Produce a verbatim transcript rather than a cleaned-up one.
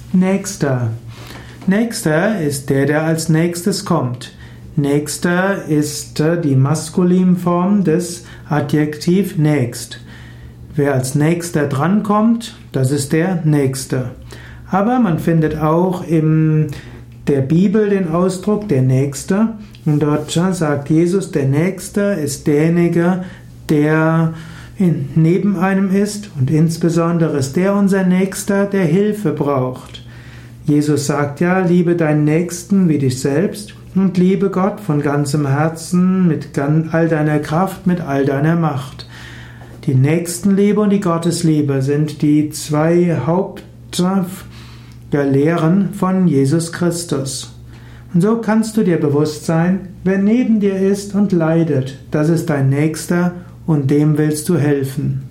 Nächster. Nächster ist der, der als nächstes kommt. Nächster ist die Maskulinform des Adjektiv nächst. Wer als Nächster drankommt, das ist der Nächste. Aber man findet auch in der Bibel den Ausdruck der Nächste. Und dort sagt Jesus, der Nächste ist derjenige, der neben einem ist, und insbesondere ist der unser Nächster, der Hilfe braucht. Jesus sagt ja, liebe deinen Nächsten wie dich selbst und liebe Gott von ganzem Herzen, mit all deiner Kraft, mit all deiner Macht. Die Nächstenliebe und die Gottesliebe sind die zwei Hauptlehren von Jesus Christus. Und so kannst du dir bewusst sein, wer neben dir ist und leidet, das ist dein Nächster und dem willst du helfen.